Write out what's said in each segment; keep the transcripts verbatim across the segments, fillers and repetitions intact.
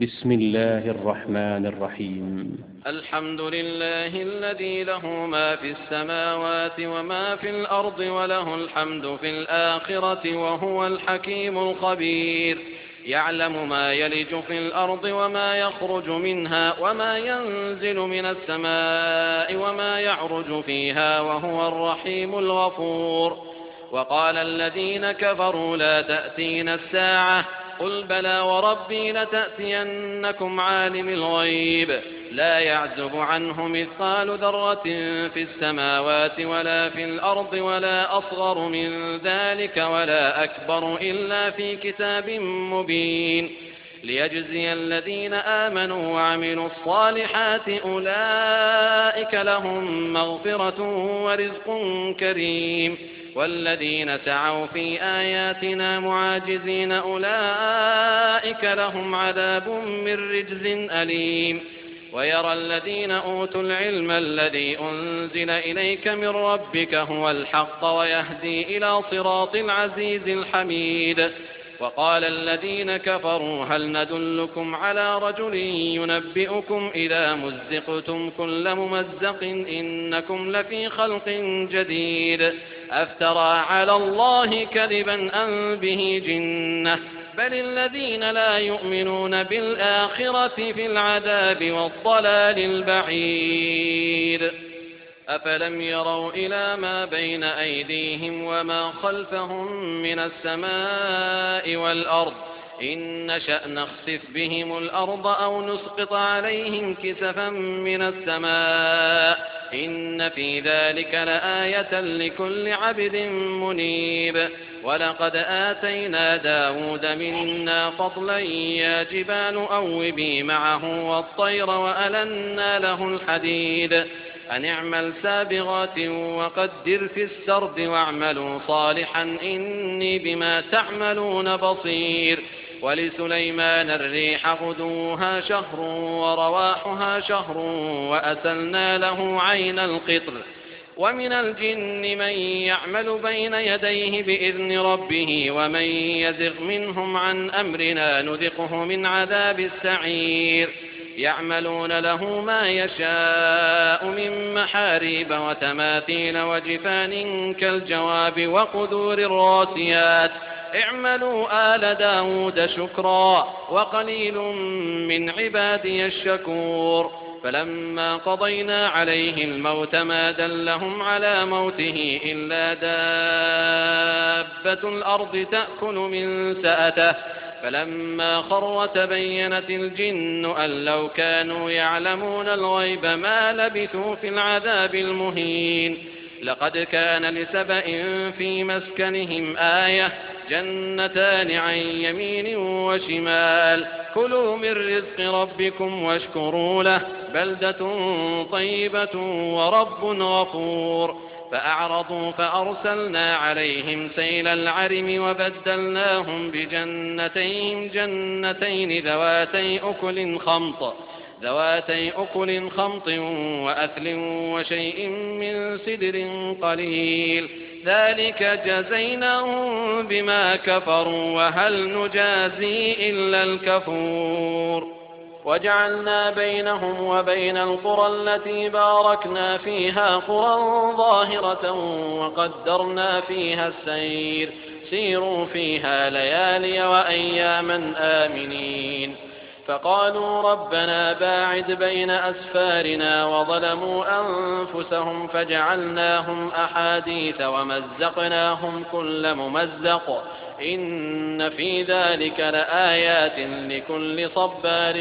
بسم الله الرحمن الرحيم. الحمد لله الذي له ما في السماوات وما في الأرض وله الحمد في الآخرة وهو الحكيم الخبير. يعلم ما يلج في الأرض وما يخرج منها وما ينزل من السماء وما يعرج فيها وهو الرحيم الغفور. وقال الذين كفروا لا تأتينا الساعة قل بلى وربي لتأتينكم عالم الغيب لا يعزب عنه مثقال ذرة في السماوات ولا في الأرض ولا أصغر من ذلك ولا أكبر إلا في كتاب مبين ليجزي الذين آمنوا وعملوا الصالحات أولئك لهم مغفرة ورزق كريم والذين سعوا في آياتنا معاجزين أولئك لهم عذاب من رجز أليم. ويرى الذين أوتوا العلم الذي أنزل إليك من ربك هو الحق ويهدي إلى صراط العزيز الحميد. وقال الذين كفروا هل ندلكم على رجل ينبئكم إذا مزقتم كل ممزق إنكم لفي خلق جديد أفترى على الله كذبا أم به جنة بل الذين لا يؤمنون بالآخرة في العذاب والضلال البعيد. أفلم يروا إلى ما بين أيديهم وما خلفهم من السماء والأرض إن نشأ نخسف بهم الأرض أو نسقط عليهم كسفا من السماء إن في ذلك لآية لكل عبد منيب. ولقد آتينا داود منا فضلا يا جبال أوبي معه والطير وألنا له الحديد أن اعمل سابغات وقدر في السرد واعملوا صالحا إني بما تعملون بصير. ولسليمان الريح غدوها شهر ورواحها شهر وأسلنا له عين القطر. ومن الجن من يعمل بين يديه بإذن ربه ومن يزغ منهم عن أمرنا نذقه من عذاب السعير. يعملون له ما يشاء من محاريب وتماثيل وجفان كالجواب وقدور الراسيات اعملوا آل داود شكرا وقليل من عبادي الشكور. فلما قضينا عليه الموت ما دلهم على موته إلا دابة الأرض تأكل من سأته فلما خر تبينت الجن أن لو كانوا يعلمون الغيب ما لبثوا في العذاب المهين. لقد كان لسبأ في مسكنهم آية جنتان عن يمين وشمال كلوا من رزق ربكم واشكروا له بلدة طيبة ورب غفور. فأعرضوا فأرسلنا عليهم سيل العرم وبدلناهم بجنتين جنتين ذواتي أكل خمط ذواتي أكل خمط وأثل وشيء من سدر قليل ذلك جزيناهم بما كفروا وهل نجازي إلا الكفور. وجعلنا بينهم وبين القرى التي باركنا فيها قرى ظاهرة وقدرنا فيها السير سيروا فيها ليالي وأياما آمنين. فقالوا ربنا باعد بين أسفارنا وظلموا أنفسهم فجعلناهم أحاديث ومزقناهم كل ممزق إن في ذلك لآيات لكل صبار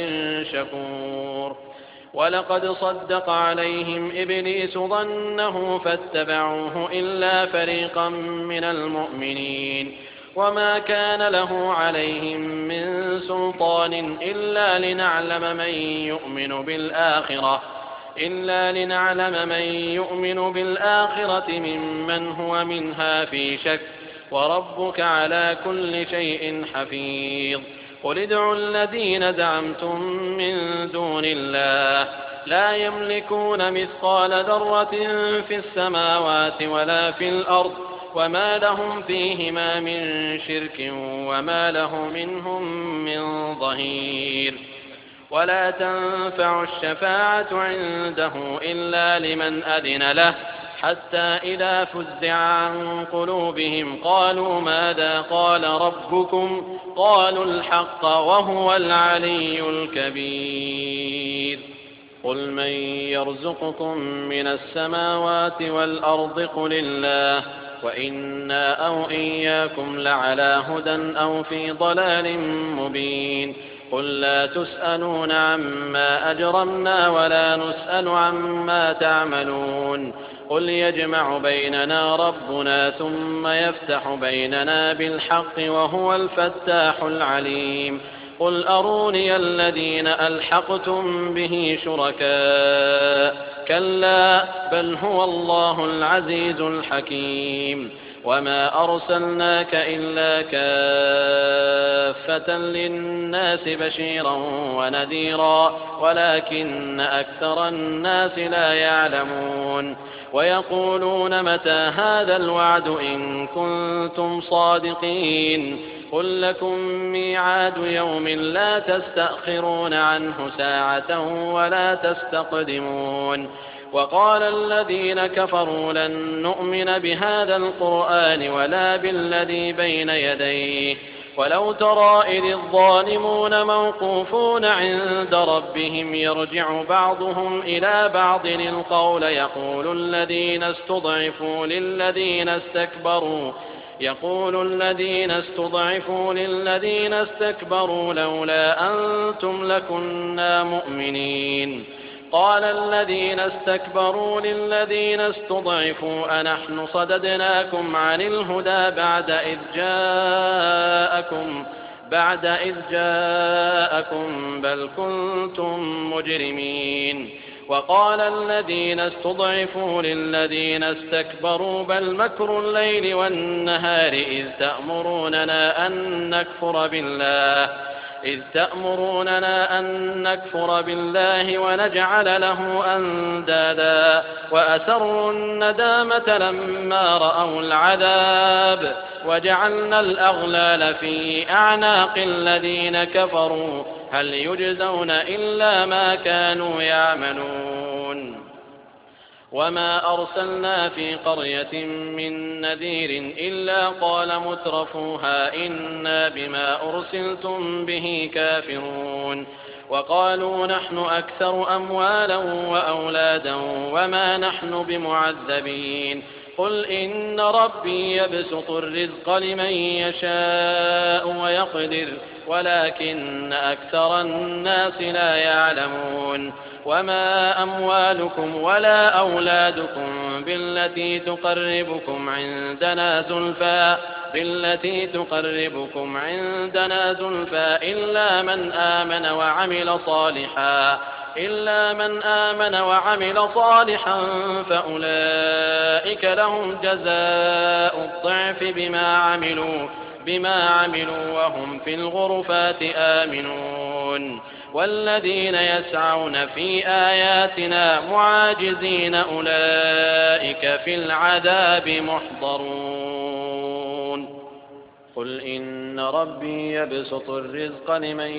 شكور. ولقد صدق عليهم إبليس ظنه فاتبعوه إلا فريقا من المؤمنين وما كان له عليهم من سلطان إلا لنعلم من يؤمن بالآخرة إلا لنعلم من يؤمن بالآخرة ممن هو منها في شك وربك على كل شيء حفيظ. قل ادعوا الذين زعمتم من دون الله لا يملكون مثقال ذرة في السماوات ولا في الأرض وما لهم فيهما من شرك وما له منهم من ظهير. ولا تنفع الشفاعة عنده إلا لمن أذن له حتى إذا فزع عن قلوبهم قالوا ماذا قال ربكم قالوا الحق وهو العلي الكبير قل من يرزقكم من السماوات والأرض قل الله وإنا أو إياكم لعلى هدى أو في ضلال مبين قل لا تسألون عما أجرمنا ولا نسأل عما تعملون قل يجمع بيننا ربنا ثم يفتح بيننا بالحق وهو الفتاح العليم قل أروني الذين ألحقتم به شركاء كلا بل هو الله العزيز الحكيم وما أرسلناك إلا كافة للناس بشيرا ونذيرا ولكن أكثر الناس لا يعلمون ويقولون متى هذا الوعد إن كنتم صادقين قل لكم ميعاد يوم لا تستأخرون عنه ساعة ولا تستقدمون وقال الذين كفروا لن نؤمن بهذا القرآن ولا بالذي بين يديه ولو ترى إذ الظالمون موقوفون عند ربهم يرجع بعضهم إلى بعض القول يقول الذين استضعفوا للذين استكبروا يقول الذين استضعفوا للذين استكبروا لولا أنتم لكنا مؤمنين قال الذين استكبروا للذين استضعفوا أنحن صددناكم عن الهدى بعد إذ جاءكم بعد إذ جاءكم بل كنتم مجرمين وقال الذين استضعفوا للذين استكبروا بل مكر الليل والنهار إذ تأمروننا أن نكفر بالله إذ تأمروننا أن نكفر بالله ونجعل له أندادا وأسروا الندامة لما رأوا العذاب وجعلنا الأغلال في أعناق الذين كفروا هل يجزون إلا ما كانوا يعملون وما أرسلنا في قرية من نذير إلا قال مترفوها إنا بما أرسلتم به كافرون وقالوا نحن أكثر أموالا وأولادا وما نحن بمعذبين قل إن ربي يبسط الرزق لمن يشاء ويقدر ولكن أكثر الناس لا يعلمون وما أموالكم ولا أولادكم بالتي تقربكم عندنا زلفى بالتي تقربكم عندنا زلفى إلا من آمن وعمل صالحا إلا من آمن وعمل صالحا فأولئك لهم جزاء الضعف بما عملوا بما عملوا وهم في الغرفات آمنون والذين يسعون في آياتنا معاجزين أولئك في العذاب محضرون قل إن ربي يبسط الرزق لمن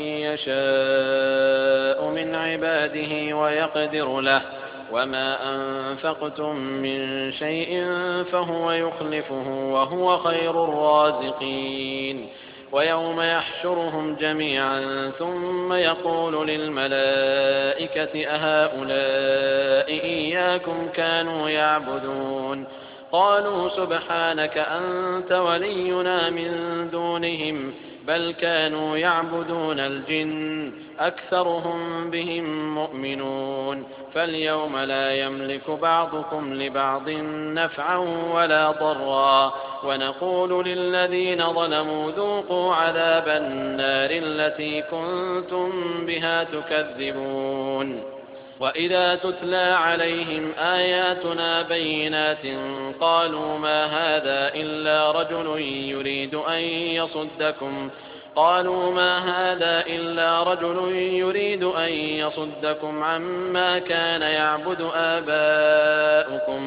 يشاء من عباده ويقدر له وما أنفقتم من شيء فهو يخلفه وهو خير الرازقين ويوم يحشرهم جميعا ثم يقول للملائكة أهؤلاء إياكم كانوا يعبدون قالوا سبحانك أنت ولينا من دونهم بل كانوا يعبدون الجن أكثرهم بهم مؤمنون فاليوم لا يملك بعضكم لبعض نفعا ولا ضرا ونقول للذين ظلموا ذوقوا عذاب النار التي كنتم بها تكذبون وإذا تتلى عليهم آياتنا بينات قالوا ما هذا إلا رجل يريد أن يصدكم قالوا ما هذا إلا رجل يريد أن يصدكم عما كان يعبد آباؤكم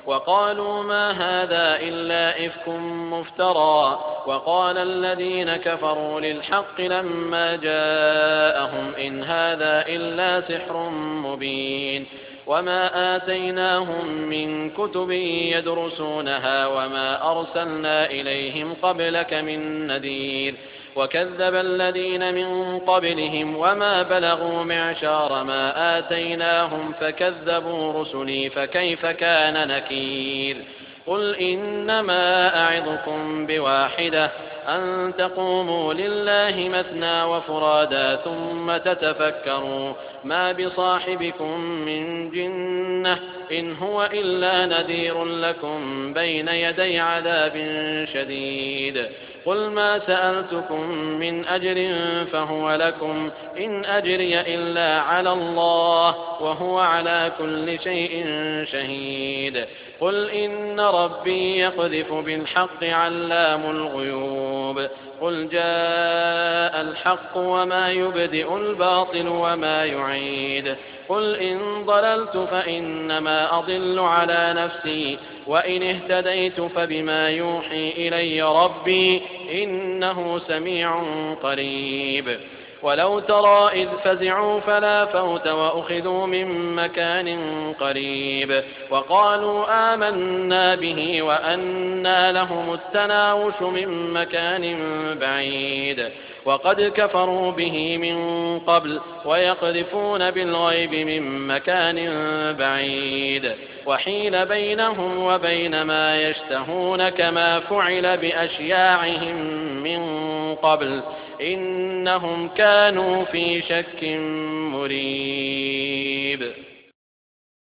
وقالوا ما هذا إلا إفك مفترى. وقال الذين كفروا للحق لما جاءهم إن هذا إلا سحر مبين. وما آتيناهم من كتب يدرسونها وما أرسلنا إليهم قبلك من نذير. وكذب الذين من قبلهم وما بلغوا معشار ما آتيناهم فكذبوا رسلي فكيف كان نكير. قل إنما أعظكم بواحدة أن تقوموا لله مثنى وفرادا ثم تتفكروا ما بصاحبكم من جنة إن هو إلا نذير لكم بين يدي عذاب شديد. قل ما سألتكم من أجر فهو لكم إن أجري إلا على الله وهو على كل شيء شهيد. قل إن ربي يقذف بالحق علام الغيوب. قل جاء الحق وما يبدئ الباطل وما يعيد. قل إن ضللت فإنما أضل على نفسي وإن اهتديت فبما يوحي إلي ربي إنه سميع قريب. ولو ترى إذ فزعوا فلا فوت وأخذوا من مكان قريب وقالوا آمنا به وأنى لهم التناوش من مكان بعيد وقد كفروا به من قبل ويقذفون بالغيب من مكان بعيد وحيل بينهم وبين ما يشتهون كما فعل بأشياعهم من قبل إنهم كانوا في شك مريب.